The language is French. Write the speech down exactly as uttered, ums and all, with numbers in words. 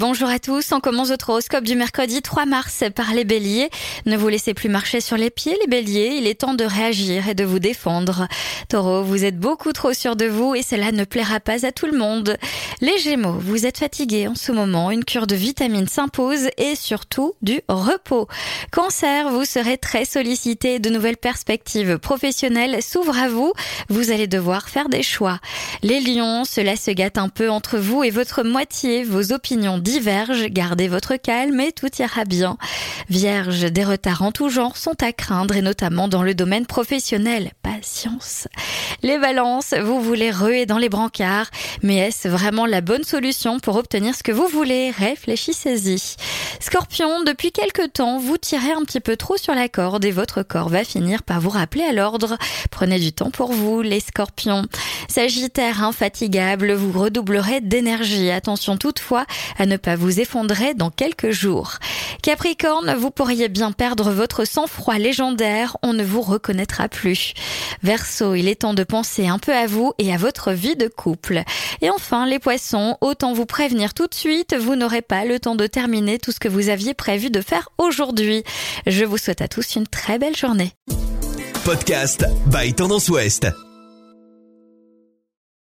Bonjour à tous, on commence votre horoscope du mercredi trois mars par les béliers. Ne vous laissez plus marcher sur les pieds les béliers, il est temps de réagir et de vous défendre. Taureau, vous êtes beaucoup trop sûr de vous et cela ne plaira pas à tout le monde. Les gémeaux, vous êtes fatigués en ce moment, une cure de vitamines s'impose et surtout du repos. Cancer, vous serez très sollicité, de nouvelles perspectives professionnelles s'ouvrent à vous, vous allez devoir faire des choix. Les lions, cela se gâte un peu entre vous et votre moitié, vos opinions divergent, gardez votre calme et tout ira bien. Vierge, des retards en tout genre sont à craindre et notamment dans le domaine professionnel. Patience. Les balances, vous voulez ruer dans les brancards, mais est-ce vraiment la bonne solution pour obtenir ce que vous voulez? Réfléchissez-y. Scorpion, depuis quelque temps, vous tirez un petit peu trop sur la corde et votre corps va finir par vous rappeler à l'ordre. Prenez du temps pour vous, les scorpions. Sagittaire, infatigable, vous redoublerez d'énergie. Attention toutefois à ne pas vous effondrer dans quelques jours. Capricorne, vous pourriez bien perdre votre sang-froid légendaire, on ne vous reconnaîtra plus. Verseau, il est temps de penser un peu à vous et à votre vie de couple. Et enfin, les poissons, autant vous prévenir tout de suite, vous n'aurez pas le temps de terminer tout ce que vous aviez prévu de faire aujourd'hui. Je vous souhaite à tous une très belle journée. Podcast by Tendance Ouest.